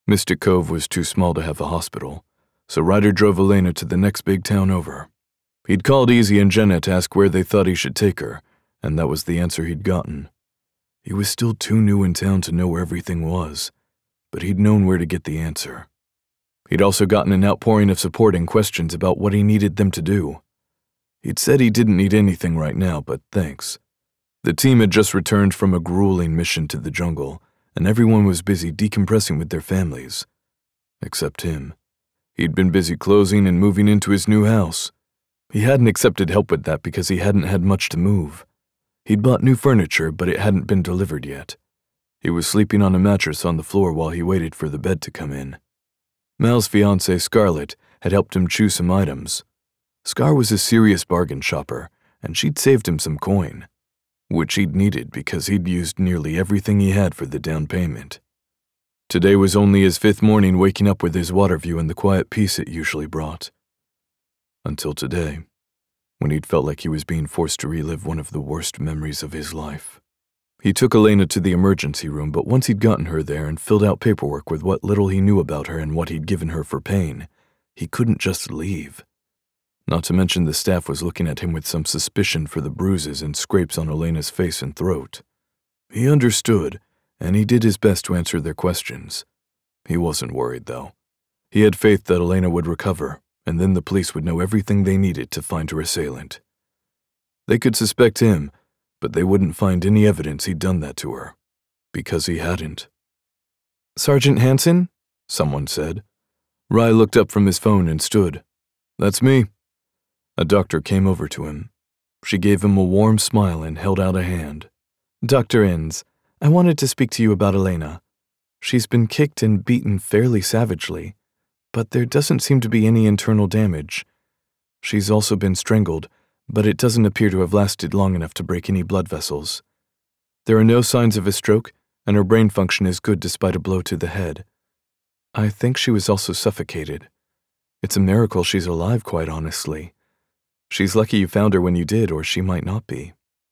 Mystic Cove was too small to have a hospital, so Ryder drove Elena to the next big town over. He'd called Easy and Jenna to ask where they thought he should take her, and that was the answer he'd gotten. He was still too new in town to know where everything was, but he'd known where to get the answer. He'd also gotten an outpouring of support and questions about what he needed them to do. He'd said he didn't need anything right now, but thanks. The team had just returned from a grueling mission to the jungle, and everyone was busy decompressing with their families. Except him. He'd been busy closing and moving into his new house. He hadn't accepted help with that because he hadn't had much to move. He'd bought new furniture, but it hadn't been delivered yet. He was sleeping on a mattress on the floor while he waited for the bed to come in. Mal's fiancée, Scarlett, had helped him choose some items. Scar was a serious bargain shopper, and she'd saved him some coin, which he'd needed because he'd used nearly everything he had for the down payment. Today was only his 5th morning waking up with his water view and the quiet peace it usually brought. Until today, when he'd felt like he was being forced to relive one of the worst memories of his life. He took Elena to the emergency room, but once he'd gotten her there and filled out paperwork with what little he knew about her and what he'd given her for pain, he couldn't just leave. Not to mention the staff was looking at him with some suspicion for the bruises and scrapes on Elena's face and throat. He understood, and he did his best to answer their questions. He wasn't worried, though. He had faith that Elena would recover, and then the police would know everything they needed to find her assailant. They could suspect him, but they wouldn't find any evidence he'd done that to her, because he hadn't. "Sergeant Hansen?" someone said. Rye looked up from his phone and stood. "That's me." A doctor came over to him. She gave him a warm smile and held out a hand. "Dr. Inns, I wanted to speak to you about Elena. She's been kicked and beaten fairly savagely, but there doesn't seem to be any internal damage. She's also been strangled, but it doesn't appear to have lasted long enough to break any blood vessels. There are no signs of a stroke, and her brain function is good despite a blow to the head. I think she was also suffocated. It's a miracle she's alive, quite honestly. She's lucky you found her when you did, or she might not be."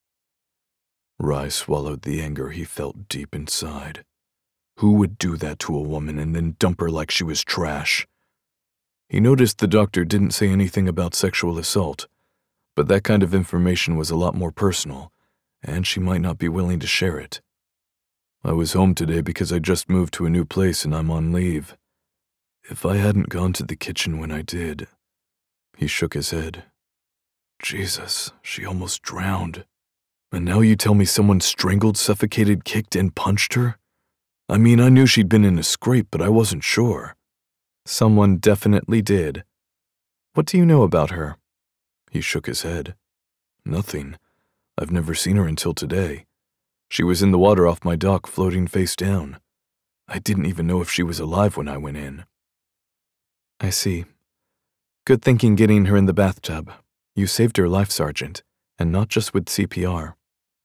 Rye swallowed the anger he felt deep inside. Who would do that to a woman and then dump her like she was trash? He noticed the doctor didn't say anything about sexual assault, but that kind of information was a lot more personal, and she might not be willing to share it. "I was home today because I just moved to a new place and I'm on leave. If I hadn't gone to the kitchen when I did..." He shook his head. "Jesus, she almost drowned. And now you tell me someone strangled, suffocated, kicked, and punched her? I mean, I knew she'd been in a scrape, but I wasn't sure." "Someone definitely did. What do you know about her?" He shook his head. "Nothing. I've never seen her until today. She was in the water off my dock, floating face down. I didn't even know if she was alive when I went in." "I see. Good thinking getting her in the bathtub. You saved her life, Sergeant, and not just with CPR.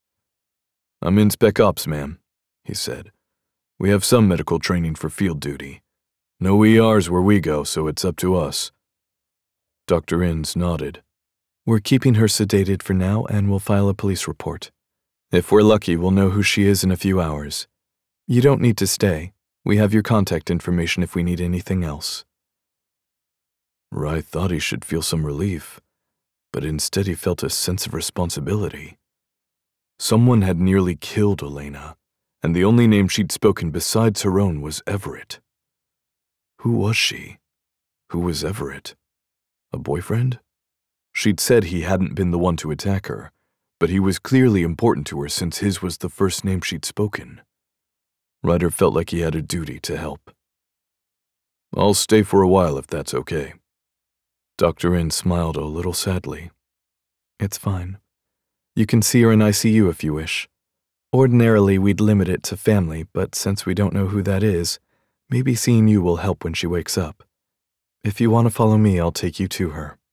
"I'm in Spec Ops, ma'am," he said. "We have some medical training for field duty. No ERs where we go, so it's up to us." Dr. Inns nodded. "We're keeping her sedated for now, and we'll file a police report. If we're lucky, we'll know who she is in a few hours. You don't need to stay. We have your contact information if we need anything else." Rye thought he should feel some relief, but instead he felt a sense of responsibility. Someone had nearly killed Elena, and the only name she'd spoken besides her own was Everett. Who was she? Who was Everett? A boyfriend? She'd said he hadn't been the one to attack her, but he was clearly important to her since his was the first name she'd spoken. Ryder felt like he had a duty to help. "I'll stay for a while if that's okay." Dr. Inns smiled a little sadly. "It's fine. You can see her in ICU if you wish. Ordinarily, we'd limit it to family, but since we don't know who that is, maybe seeing you will help when she wakes up. If you want to follow me, I'll take you to her."